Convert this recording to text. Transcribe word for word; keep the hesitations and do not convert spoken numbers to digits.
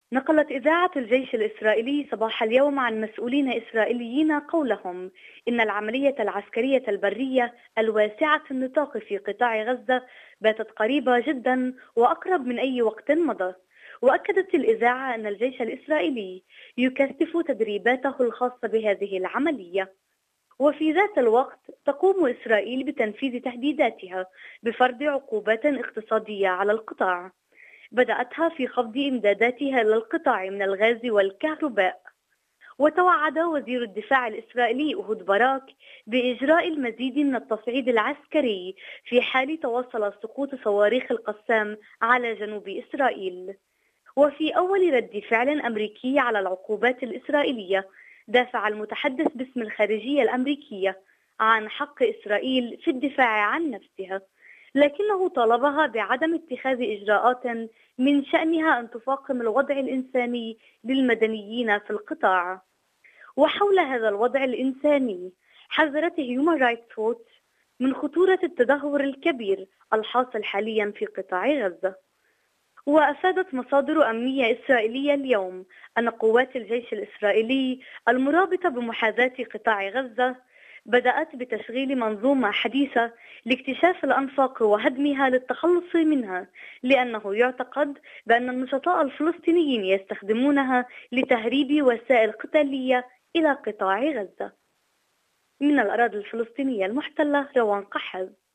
نقلت إذاعة الجيش الإسرائيلي صباح اليوم عن مسؤولين إسرائيليين قولهم إن العملية العسكرية البرية الواسعة النطاق في قطاع غزة باتت قريبة جدا وأقرب من أي وقت مضى. وأكدت الإذاعة أن الجيش الإسرائيلي يكثف تدريباته الخاصة بهذه العملية، وفي ذات الوقت تقوم إسرائيل بتنفيذ تهديداتها بفرض عقوبات اقتصادية على القطاع، بدأتها في خفض إمداداتها للقطاع من الغاز والكهرباء. وتوعد وزير الدفاع الإسرائيلي أهود باراك بإجراء المزيد من التصعيد العسكري في حال تواصل سقوط صواريخ القسام على جنوب إسرائيل. وفي أول رد فعل أمريكي على العقوبات الإسرائيلية، دافع المتحدث باسم الخارجية الأمريكية عن حق إسرائيل في الدفاع عن نفسها، لكنه طالبها بعدم اتخاذ إجراءات من شأنها أن تفاقم الوضع الإنساني للمدنيين في القطاع. وحول هذا الوضع الإنساني، حذرت هيومان رايتس ووتش من خطورة التدهور الكبير الحاصل حاليا في قطاع غزة. وأفادت مصادر أمنية إسرائيلية اليوم أن قوات الجيش الإسرائيلي المرابطة بمحاذاة قطاع غزة بدأت بتشغيل منظومة حديثة لاكتشاف الأنفاق وهدمها للتخلص منها، لأنه يعتقد بأن النشطاء الفلسطينيين يستخدمونها لتهريب وسائل قتالية إلى قطاع غزة. من الأراضي الفلسطينية المحتلة، روان قحز.